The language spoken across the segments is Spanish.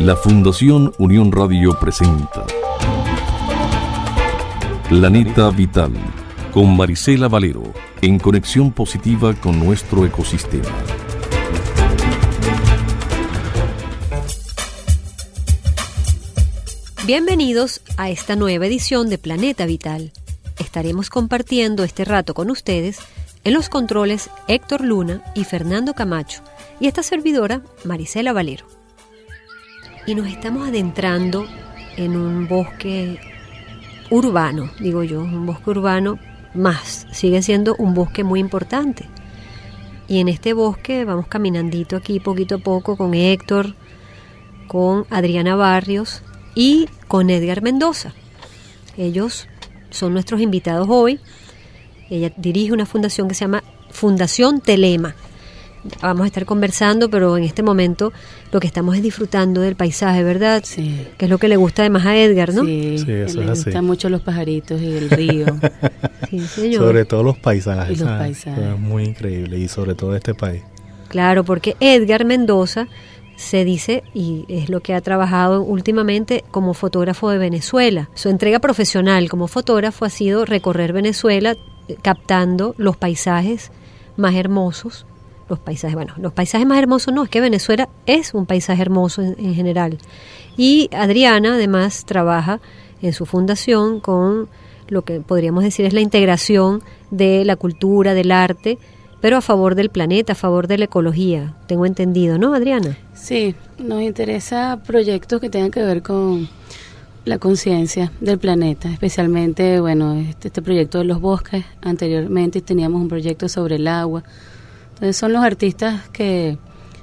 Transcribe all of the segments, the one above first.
La Fundación Unión Radio presenta Planeta Vital con Marisela Valero, en conexión positiva con nuestro ecosistema. Bienvenidos a esta nueva edición de Planeta Vital. Estaremos compartiendo este rato con ustedes en los controles Héctor Luna y Fernando Camacho y esta servidora Marisela Valero. Y nos estamos adentrando en un bosque urbano, digo yo, un bosque urbano más, sigue siendo un bosque muy importante. Y en este bosque vamos caminandito aquí poquito a poco con Héctor, con Adriana Barrios y con Edgar Mendoza. Ellos son nuestros invitados hoy. Ella dirige una fundación que se llama Fundación Telema. Vamos a estar conversando, pero en este momento lo que estamos es disfrutando del paisaje, ¿verdad? Sí. Que es lo que le gusta además a Edgar, ¿no? Sí, eso le es gustan así. mucho los pajaritos y el río. Sí, señor. Sobre todo los paisajes. Y los ¿sabes? paisajes. Es muy increíble, y sobre todo este país. Claro, porque Edgar Mendoza se dice, y es lo que ha trabajado últimamente como fotógrafo de Venezuela. Su entrega profesional como fotógrafo ha sido recorrer Venezuela captando los paisajes más hermosos. Los paisajes más hermosos no, es que Venezuela es un paisaje hermoso en general. Y Adriana además trabaja en su fundación con lo que podríamos decir es la integración de la cultura, del arte, pero a favor del planeta, a favor de la ecología, tengo entendido, ¿no, Adriana? Sí, nos interesa proyectos que tengan que ver con la conciencia del planeta, especialmente, bueno, este proyecto de los bosques. Anteriormente teníamos un proyecto sobre el agua. Entonces son los artistas que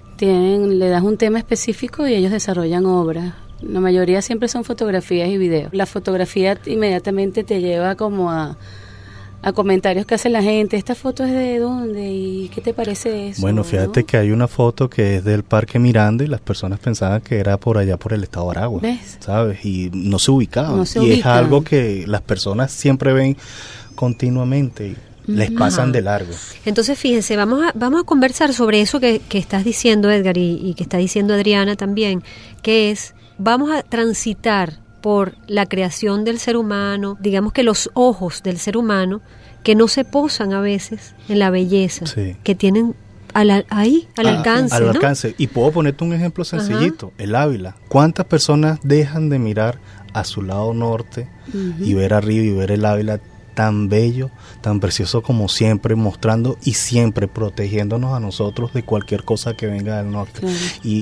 le das un tema específico y ellos desarrollan obras. La mayoría siempre son fotografías y videos. La fotografía inmediatamente te lleva como a comentarios que hace la gente. ¿Esta foto es de dónde? ¿Y qué te parece eso? Bueno, fíjate, ¿no?, que hay una foto que es del Parque Miranda y las personas pensaban que era por allá por el estado de Aragua. ¿Ves? ¿Sabes? Y no se ubicaban. No se y ubican. Es algo que las personas siempre ven continuamente y les pasan de largo. Entonces, fíjense, vamos a conversar sobre eso que estás diciendo, Edgar, y que está diciendo Adriana también, que es, vamos a transitar por la creación del ser humano, digamos que los ojos del ser humano, que no se posan a veces en la belleza, sí, que tienen al alcance. Al ¿no? alcance. Y puedo ponerte un ejemplo sencillito, el Ávila. ¿Cuántas personas dejan de mirar a su lado norte y ver arriba y ver el Ávila tan bello, tan precioso como siempre, mostrando y siempre protegiéndonos a nosotros de cualquier cosa que venga del norte? Claro.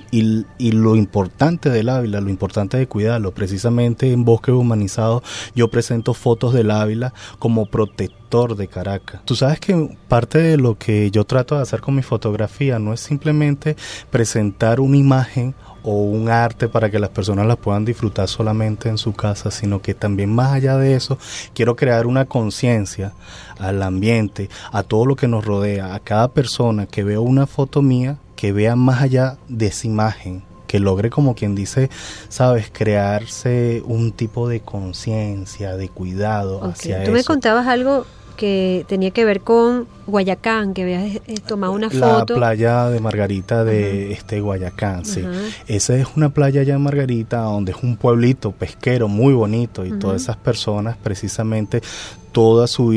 Y lo importante del Ávila, lo importante de cuidarlo, precisamente en Bosques Humanizados yo presento fotos del Ávila como protector de Caracas. Tú sabes que parte de lo que yo trato de hacer con mi fotografía no es simplemente presentar una imagen o un arte para que las personas las puedan disfrutar solamente en su casa, sino que también más allá de eso, quiero crear una conciencia al ambiente, a todo lo que nos rodea, a cada persona que vea una foto mía, que vea más allá de esa imagen, que logre, como quien dice, sabes, crearse un tipo de conciencia, de cuidado hacia eso. Tú me contabas algo que tenía que ver con Guayacán, que habías tomado una foto. La playa de Margarita de Guayacán, sí. Esa es una playa allá en Margarita, donde es un pueblito pesquero muy bonito, y todas esas personas, precisamente, toda su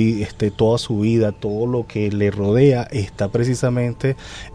vida, todo lo que le rodea, está precisamente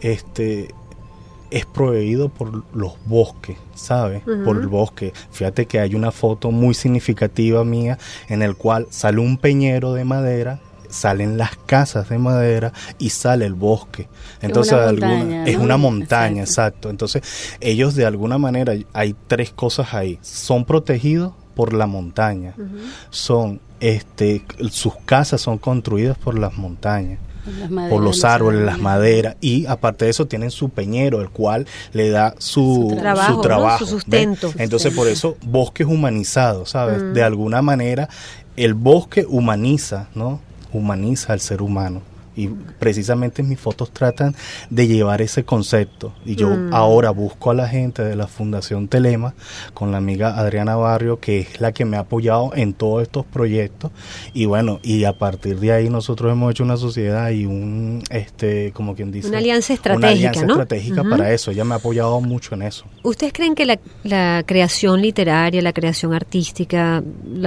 es proveído por los bosques, ¿sabes? Por el bosque. Fíjate que hay una foto muy significativa mía en el cual sale un peñero de madera, salen las casas de madera y sale el bosque. Entonces es una montaña, exacto. Entonces ellos, de alguna manera, hay tres cosas ahí. Son protegidos por la montaña. Son sus casas son construidas por las montañas, por los árboles, las maderas, y aparte de eso tienen su peñero, el cual le da su trabajo, ¿no? Su sustento. ¿Ves? Entonces por eso bosques humanizados, ¿sabes? De alguna manera el bosque humaniza, ¿no? Humaniza al ser humano, Y precisamente mis fotos tratan de llevar ese concepto. Y yo ahora busco a la gente de la Fundación Telema, con la amiga Adriana Barrio, que es la que me ha apoyado en todos estos proyectos. Y bueno, y a partir de ahí nosotros hemos hecho una sociedad y como quien dice, una alianza estratégica, una alianza ¿no? estratégica para eso. Ella me ha apoyado mucho en eso. ¿Ustedes creen que la creación literaria, la creación artística,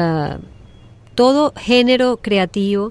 todo género creativo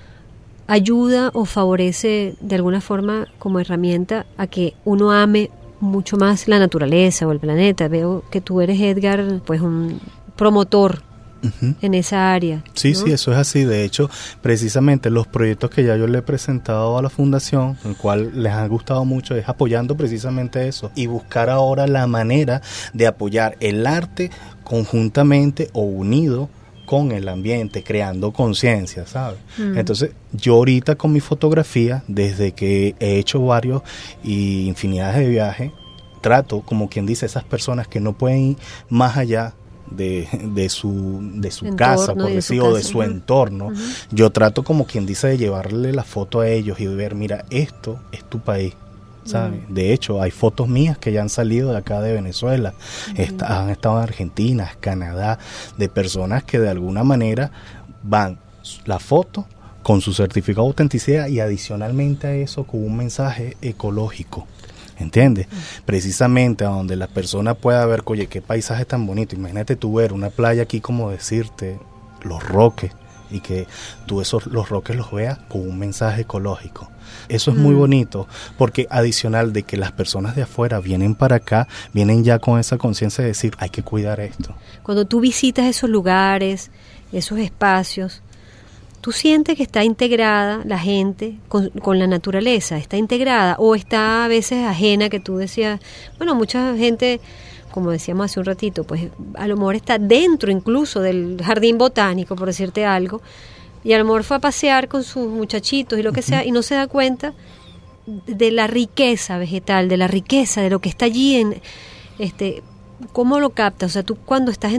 ayuda o favorece de alguna forma como herramienta a que uno ame mucho más la naturaleza o el planeta? Veo que tú eres, Edgar, pues un promotor en esa área. Sí, ¿no? sí, eso es así. De hecho, precisamente los proyectos que ya yo le he presentado a la fundación, el cual les ha gustado mucho, es apoyando precisamente eso y buscar ahora la manera de apoyar el arte conjuntamente o unido con el ambiente, creando conciencia, ¿sabes? Entonces, yo ahorita con mi fotografía, desde que he hecho varios y infinidades de viajes, trato, como quien dice, esas personas que no pueden ir más allá de su entorno, casa, por decir, o de su entorno. Yo trato, como quien dice, de llevarle la foto a ellos y de ver, mira, esto es tu país, ¿sabes? De hecho, hay fotos mías que ya han salido de acá de Venezuela, han estado en Argentina, Canadá, de personas que de alguna manera van la foto con su certificado de autenticidad y adicionalmente a eso con un mensaje ecológico, ¿entiendes? Precisamente a donde la persona pueda ver, oye, qué paisaje tan bonito. Imagínate tú ver una playa aquí, como decirte, Los Roques, y que tú los Roques los veas con un mensaje ecológico. Eso es muy bonito, porque adicional de que las personas de afuera vienen para acá, vienen ya con esa conciencia de decir, hay que cuidar esto. Cuando tú visitas esos lugares, esos espacios, ¿tú sientes que está integrada la gente con la naturaleza? ¿Está integrada o está a veces ajena, que tú decías, bueno, mucha gente, como decíamos hace un ratito, pues a lo mejor está dentro incluso del jardín botánico, por decirte algo, y a lo mejor fue a pasear con sus muchachitos y lo que sea, y no se da cuenta de la riqueza vegetal, de la riqueza de lo que está allí ¿cómo lo captas? O sea, tú cuando estás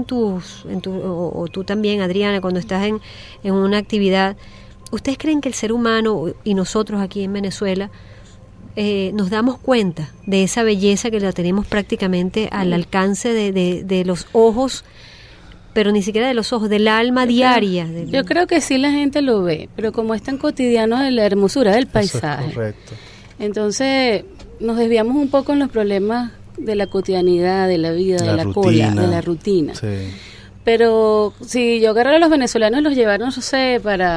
o tú también, Adriana, cuando estás en una actividad, ¿ustedes creen que el ser humano y nosotros aquí en Venezuela nos damos cuenta de esa belleza que la tenemos prácticamente al alcance de los ojos, pero ni siquiera de los ojos, del alma diaria? Yo creo que sí la gente lo ve, pero como es tan cotidiano de la hermosura del paisaje. Eso es correcto. Entonces nos desviamos un poco en los problemas de la cotidianidad, de la vida, de la cola, de la rutina. Sí. Pero si yo agarrara a los venezolanos y los llevara, no sé,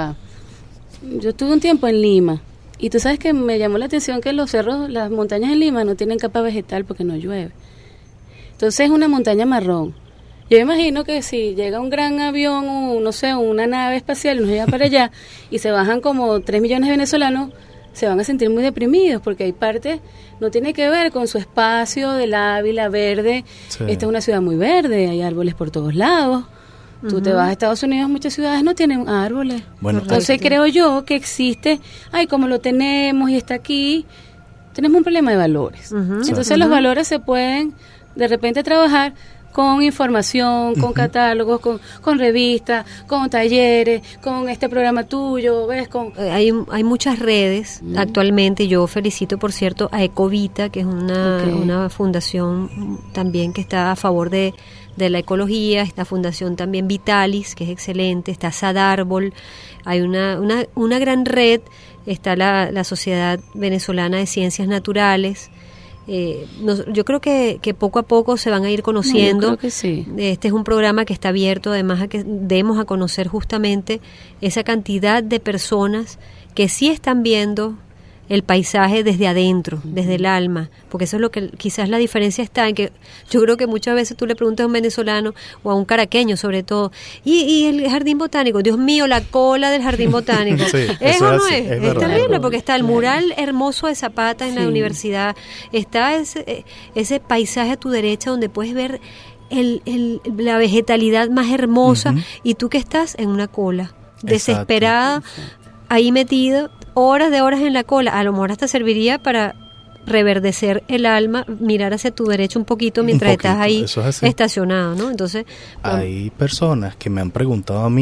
yo estuve un tiempo en Lima, y tú sabes que me llamó la atención que los cerros, las montañas en Lima no tienen capa vegetal porque no llueve. Entonces es una montaña marrón. Yo imagino que si llega un gran avión o no sé, una nave espacial y nos lleva para allá y se bajan como 3 millones de venezolanos, se van a sentir muy deprimidos porque hay partes, no tiene que ver con su espacio del Ávila verde. Sí. Esta es una ciudad muy verde, hay árboles por todos lados. Tú te vas a Estados Unidos, muchas ciudades no tienen árboles. Bueno, entonces creo yo que existe, como lo tenemos y está aquí, tenemos un problema de valores. Entonces los valores se pueden de repente trabajar con información, con catálogos, con revistas, con talleres, con este programa tuyo, ¿ves? Hay muchas redes actualmente. Yo felicito, por cierto, a Ecovita, que es una fundación también que está a favor de la ecología. Esta fundación también Vitalis, que es excelente. Está Sadarbol. Hay una gran red. Está la Sociedad Venezolana de Ciencias Naturales. Yo creo que poco a poco se van a ir conociendo. Yo creo que sí. Este es un programa que está abierto además a que demos a conocer justamente esa cantidad de personas que sí están viendo el paisaje desde adentro, desde el alma, porque eso es lo que quizás la diferencia está en que yo creo que muchas veces tú le preguntas a un venezolano o a un caraqueño sobre todo, y el jardín botánico, Dios mío, la cola del jardín botánico, sí, ¿es o no es? Es terrible, porque está el mural hermoso de Zapata en la universidad, está ese paisaje a tu derecha donde puedes ver la vegetalidad más hermosa, y tú que estás en una cola desesperada, ahí metido horas de horas en la cola, a lo mejor hasta serviría para reverdecer el alma, mirar hacia tu derecha un poquito mientras estás ahí estacionado, ¿no? Entonces, hay personas que me han preguntado a mí,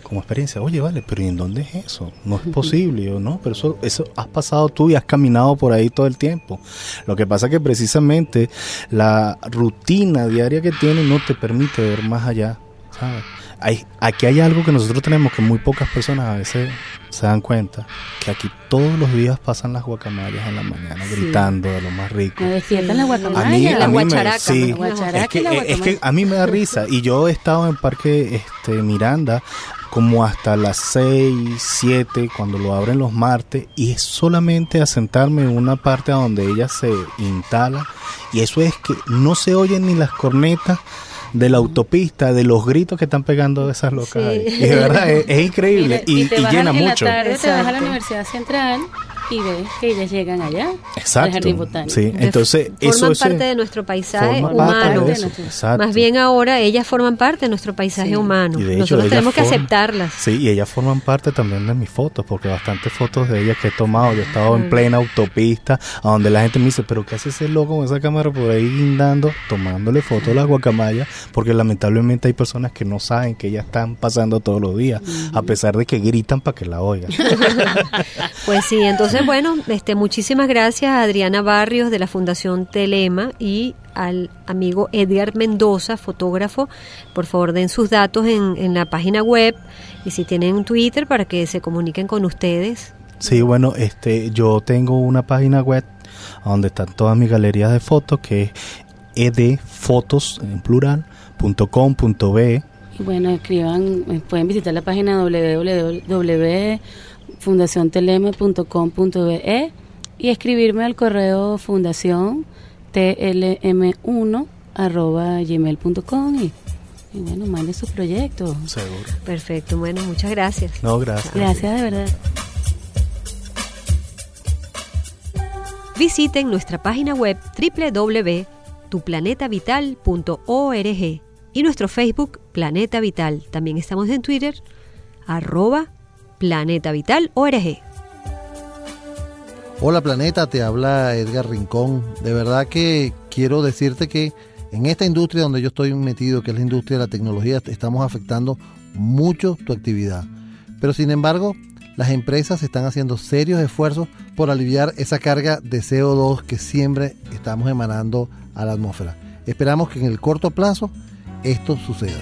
como experiencia, oye, vale, pero ¿y en dónde es eso? No es posible. Yo, no, pero eso has pasado tú y has caminado por ahí todo el tiempo. Lo que pasa es que precisamente la rutina diaria que tienes no te permite ver más allá, ¿sabes? Aquí hay algo que nosotros tenemos que muy pocas personas a veces se dan cuenta, que aquí todos los días pasan las guacamayas en la mañana gritando de lo más rico. Me despiertan las guacamayas. La guacharaca. Sí, es que a mí me da risa, y yo he estado en Parque Miranda como hasta las 6, 7, cuando lo abren los martes, y es solamente a sentarme en una parte donde ella se instala, y eso es que no se oyen ni las cornetas de la autopista, de los gritos que están pegando esas locas ahí. Y de verdad es increíble. Y llena mucho. En la tarde te vas a la Universidad Central y ves que ellas llegan allá. Exacto. Al Jardín Botánico. Sí, entonces forman parte de nuestro paisaje humano. Más bien ahora ellas forman parte de nuestro paisaje humano. Nosotros tenemos que aceptarlas. Sí, y ellas forman parte también de mis fotos, porque bastantes fotos de ellas que he tomado. Yo he estado en plena autopista, a donde la gente me dice, pero ¿qué hace ese loco con esa cámara por ahí guindando, tomándole fotos a las guacamayas? Porque lamentablemente hay personas que no saben que ellas están pasando todos los días, a pesar de que gritan para que la oigan. Pues sí, entonces bueno, muchísimas gracias a Adriana Barrios de la Fundación Telema y al amigo Edgar Mendoza, fotógrafo. Por favor, den sus datos en la página web, y si tienen Twitter, para que se comuniquen con ustedes. Sí, bueno, yo tengo una página web donde están todas mis galerías de fotos, que es edfotos en plural.com.be. Y bueno, pueden visitar la página www.fundaciontelema.com.be y escribirme al correo fundaciontlm1@gmail.com y bueno, manden sus proyectos. Seguro. Perfecto, bueno, muchas gracias. No, gracias. Gracias, de verdad. Visiten nuestra página web www.tuplanetavital.org y nuestro Facebook Planeta Vital. También estamos en Twitter @PlanetaVitalORG. Hola Planeta, te habla Edgar Rincón. De verdad que quiero decirte que en esta industria donde yo estoy metido, que es la industria de la tecnología, estamos afectando mucho tu actividad. Pero sin embargo, las empresas están haciendo serios esfuerzos por aliviar esa carga de CO2 que siempre estamos emanando a la atmósfera. Esperamos que en el corto plazo esto suceda.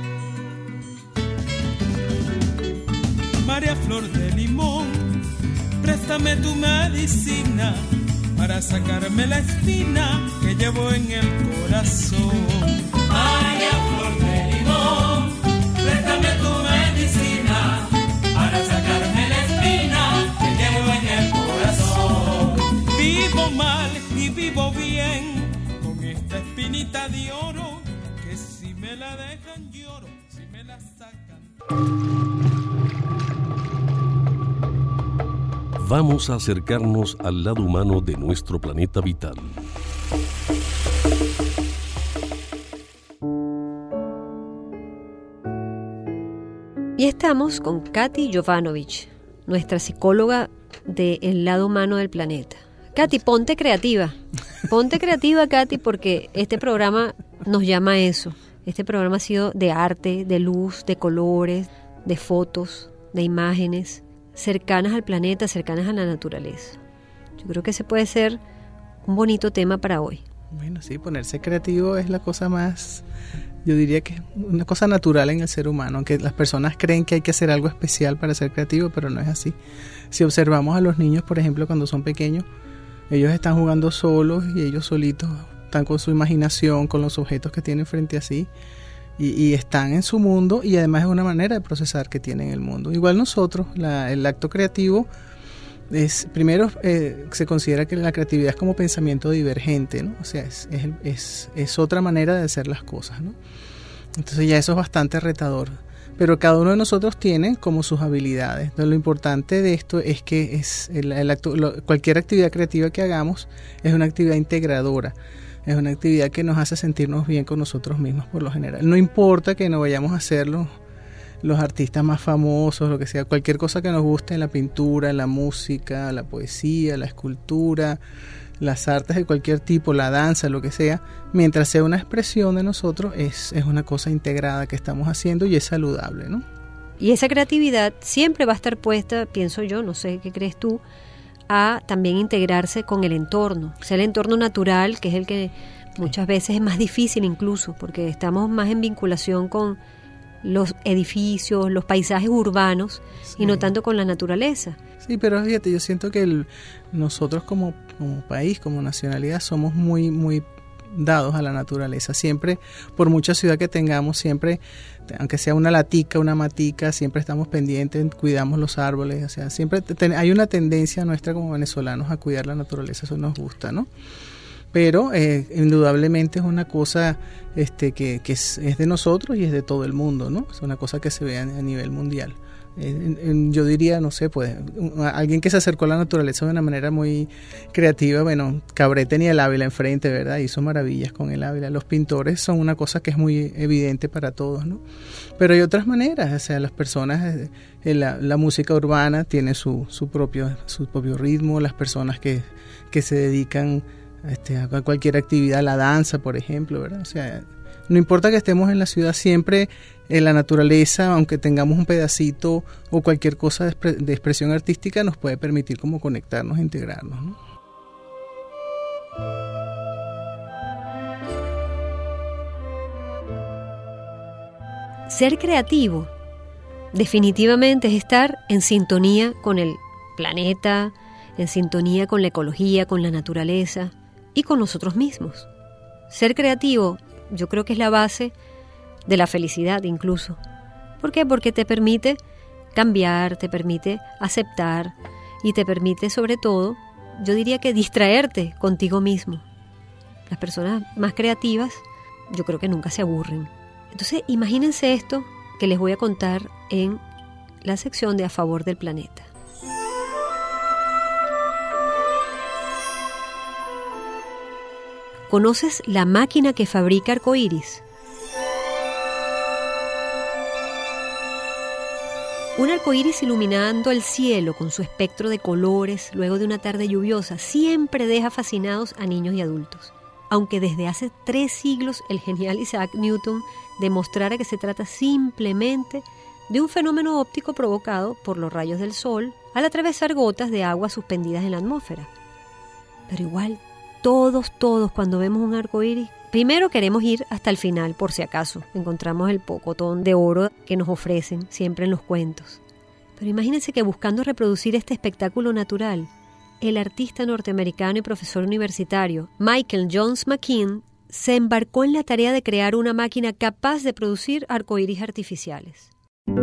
María Flor de Limón, préstame tu medicina para sacarme la espina que llevo en el corazón. María Flor de Limón, préstame tu medicina para sacarme la espina que llevo en el corazón. Vivo mal y vivo bien con esta espinita de oro, que si me la dejan lloro, si me la sacan. Vamos a acercarnos al lado humano de nuestro planeta vital. Y estamos con Katy Jovanovic, nuestra psicóloga del lado humano del planeta. Katy, ponte creativa, Katy, porque este programa nos llama a eso. Este programa ha sido de arte, de luz, de colores, de fotos, de imágenes cercanas al planeta, cercanas a la naturaleza. Yo creo que ese puede ser un bonito tema para hoy. Bueno, sí, ponerse creativo es la cosa más, yo diría que es una cosa natural en el ser humano, aunque las personas creen que hay que hacer algo especial para ser creativo, pero no es así. Si observamos a los niños, por ejemplo, cuando son pequeños, ellos están jugando solos y ellos solitos están con su imaginación, con los objetos que tienen frente a sí, y están en su mundo, y además es una manera de procesar que tienen el mundo. Igual nosotros, el acto creativo es, primero, se considera que la creatividad es como pensamiento divergente, ¿no? O sea, es otra manera de hacer las cosas, ¿no? Entonces ya eso es bastante retador. Pero cada uno de nosotros tiene como sus habilidades. Entonces lo importante de esto es que cualquier actividad creativa que hagamos es una actividad integradora. Es una actividad que nos hace sentirnos bien con nosotros mismos por lo general. No importa que no vayamos a hacerlo los artistas más famosos, lo que sea, cualquier cosa que nos guste, en la pintura, en la música, la poesía, la escultura, las artes de cualquier tipo, la danza, lo que sea, mientras sea una expresión de nosotros, es una cosa integrada que estamos haciendo y es saludable, ¿no? Y esa creatividad siempre va a estar puesta, pienso yo, no sé qué crees tú, a también integrarse con el entorno. O sea, el entorno natural, que es el que muchas veces es más difícil incluso, porque estamos más en vinculación con los edificios, los paisajes urbanos, y no tanto con la naturaleza. Sí, pero fíjate, yo siento que nosotros como país, como nacionalidad, somos muy, muy dados a la naturaleza. Siempre, por mucha ciudad que tengamos, siempre, aunque sea una latica, una matica, siempre estamos pendientes, cuidamos los árboles. O sea, siempre hay una tendencia nuestra como venezolanos a cuidar la naturaleza, eso nos gusta, ¿no? Pero indudablemente es una cosa que es de nosotros y es de todo el mundo, ¿no? Es una cosa que se ve a nivel mundial. Yo diría, no sé, pues alguien que se acercó a la naturaleza de una manera muy creativa, bueno, Cabré tenía el Ávila enfrente, ¿verdad? Hizo maravillas con el Ávila. Los pintores son una cosa que es muy evidente para todos, ¿no? Pero hay otras maneras, o sea, las personas, la música urbana tiene su propio ritmo, las personas que se dedican a cualquier actividad, la danza, por ejemplo, ¿verdad? O sea, no importa que estemos en la ciudad, siempre en la naturaleza, aunque tengamos un pedacito o cualquier cosa de expresión artística, nos puede permitir como conectarnos e integrarnos, ¿no? Ser creativo definitivamente es estar en sintonía con el planeta, en sintonía con la ecología, con la naturaleza y con nosotros mismos. Ser creativo, yo creo que es la base de la felicidad incluso. ¿Por qué? Porque te permite cambiar, te permite aceptar y te permite sobre todo, yo diría que distraerte contigo mismo. Las personas más creativas yo creo que nunca se aburren. Entonces imagínense esto que les voy a contar en la sección de A Favor del Planeta. ¿Conoces la máquina que fabrica arcoíris? Un arcoíris iluminando el cielo con su espectro de colores luego de una tarde lluviosa siempre deja fascinados a niños y adultos. Aunque desde hace 3 siglos el genial Isaac Newton demostrara que se trata simplemente de un fenómeno óptico provocado por los rayos del sol al atravesar gotas de agua suspendidas en la atmósfera. Pero igual, todos cuando vemos un arcoíris, primero queremos ir hasta el final por si acaso encontramos el pocotón de oro que nos ofrecen siempre en los cuentos. Pero imagínense que buscando reproducir este espectáculo natural, el artista norteamericano y profesor universitario Michael Jones McKean se embarcó en la tarea de crear una máquina capaz de producir arcoíris artificiales.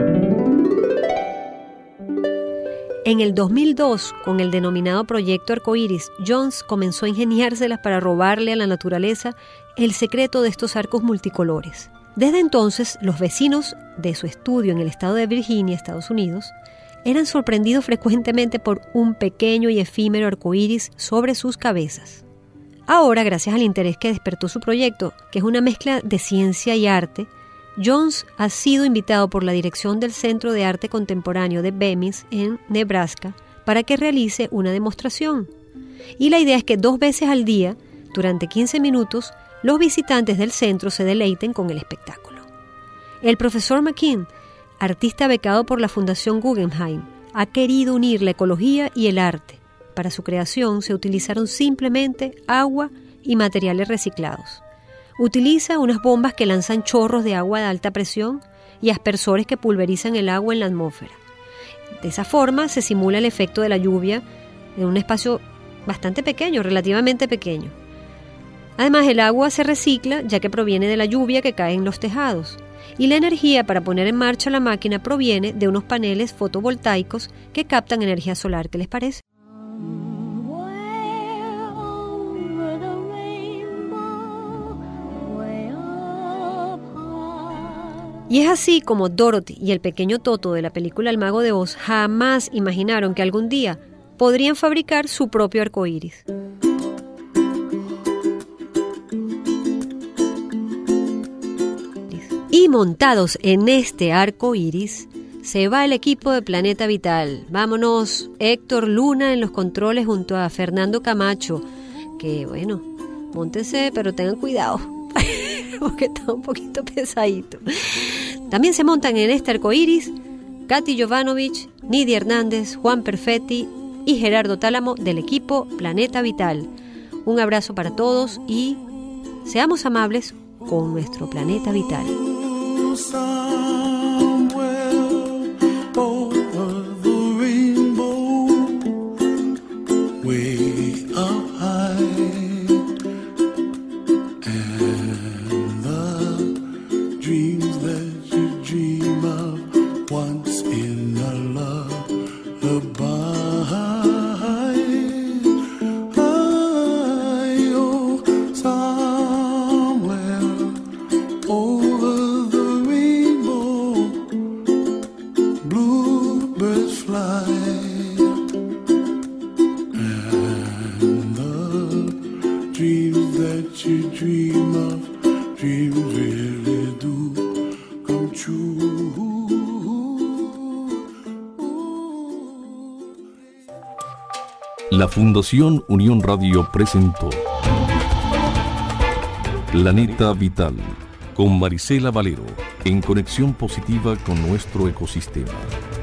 En el 2002, con el denominado Proyecto Arcoíris, Jones comenzó a ingeniárselas para robarle a la naturaleza el secreto de estos arcos multicolores. Desde entonces, los vecinos de su estudio en el estado de Virginia, Estados Unidos, eran sorprendidos frecuentemente por un pequeño y efímero arcoíris sobre sus cabezas. Ahora, gracias al interés que despertó su proyecto, que es una mezcla de ciencia y arte, Jones ha sido invitado por la dirección del Centro de Arte Contemporáneo de Bemis en Nebraska para que realice una demostración. Y la idea es que 2 veces al día, durante 15 minutos, los visitantes del centro se deleiten con el espectáculo. El profesor McKean, artista becado por la Fundación Guggenheim, ha querido unir la ecología y el arte. Para su creación se utilizaron simplemente agua y materiales reciclados. Utiliza unas bombas que lanzan chorros de agua de alta presión y aspersores que pulverizan el agua en la atmósfera. De esa forma se simula el efecto de la lluvia en un espacio bastante pequeño, relativamente pequeño. Además, el agua se recicla ya que proviene de la lluvia que cae en los tejados. Y la energía para poner en marcha la máquina proviene de unos paneles fotovoltaicos que captan energía solar. ¿Qué les parece? Y es así como Dorothy y el pequeño Toto de la película El Mago de Oz jamás imaginaron que algún día podrían fabricar su propio arcoíris. Y montados en este arcoíris se va el equipo de Planeta Vital. Vámonos, Héctor Luna en los controles junto a Fernando Camacho. Que bueno, móntense, pero tengan cuidado, porque está un poquito pesadito. También se montan en este arcoíris Katy Jovanovic, Nidia Hernández, Juan Perfetti y Gerardo Tálamo del equipo Planeta Vital. Un abrazo para todos y seamos amables con nuestro planeta vital. La Fundación Unión Radio presentó Planeta Vital con Marisela Valero, en conexión positiva con nuestro ecosistema.